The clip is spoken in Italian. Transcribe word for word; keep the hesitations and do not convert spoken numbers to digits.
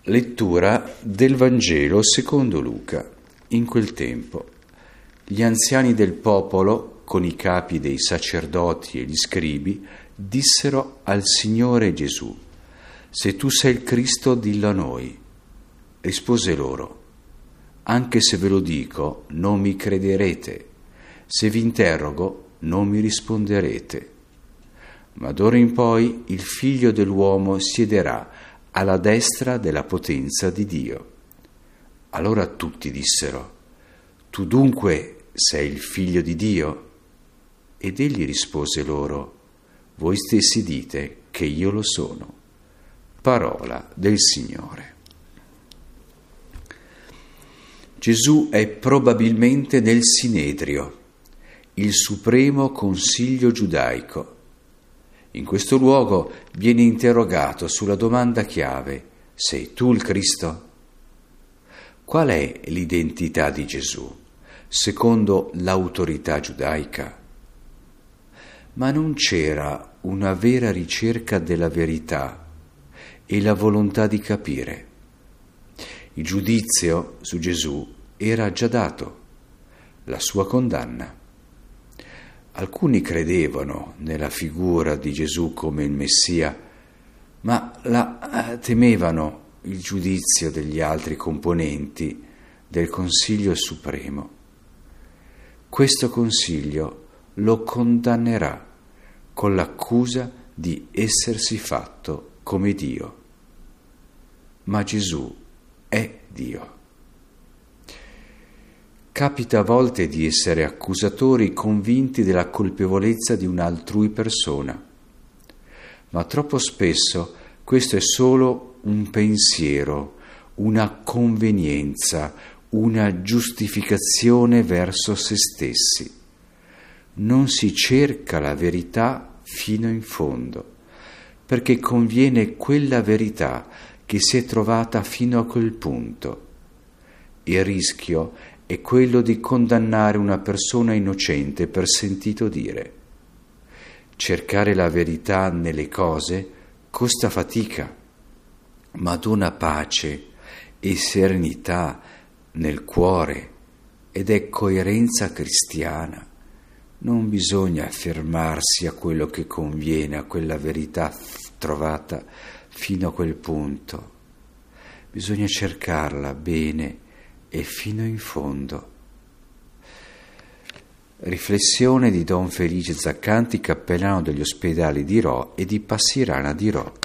Lettura del Vangelo secondo Luca. In quel tempo, gli anziani del popolo, con i capi dei sacerdoti e gli scribi, dissero al Signore Gesù: «Se tu sei il Cristo, dillo a noi». Rispose loro: «Anche se ve lo dico, non mi crederete. Se vi interrogo, non mi risponderete. Ma d'ora in poi il Figlio dell'uomo siederà alla destra della potenza di Dio». Allora tutti dissero: «Tu dunque sei il Figlio di Dio?» Ed egli rispose loro: «Voi stessi dite che io lo sono». Parola del Signore. Gesù è probabilmente nel Sinedrio, il supremo consiglio giudaico. In questo luogo viene interrogato sulla domanda chiave: sei tu il Cristo? Qual è l'identità di Gesù, secondo l'autorità giudaica? Ma non c'era una vera ricerca della verità e la volontà di capire. Il giudizio su Gesù era già dato, la sua condanna. Alcuni credevano nella figura di Gesù come il Messia, ma la temevano il giudizio degli altri componenti del Consiglio Supremo. Questo Consiglio lo condannerà con l'accusa di essersi fatto come Dio. Ma Gesù è Dio. Capita a volte di essere accusatori convinti della colpevolezza di un'altrui persona, ma troppo spesso questo è solo un pensiero, una convenienza, una giustificazione verso se stessi. Non si cerca la verità fino in fondo, perché conviene quella verità che si è trovata fino a quel punto. Il rischio è quello di condannare una persona innocente per sentito dire. Cercare la verità nelle cose costa fatica, ma dona pace e serenità nel cuore ed è coerenza cristiana. Non bisogna fermarsi a quello che conviene, a quella verità trovata fino a quel punto. Bisogna cercarla bene e fino in fondo. Riflessione di Don Felice Zaccanti, cappellano degli ospedali di Rho e di Passirana di Rho.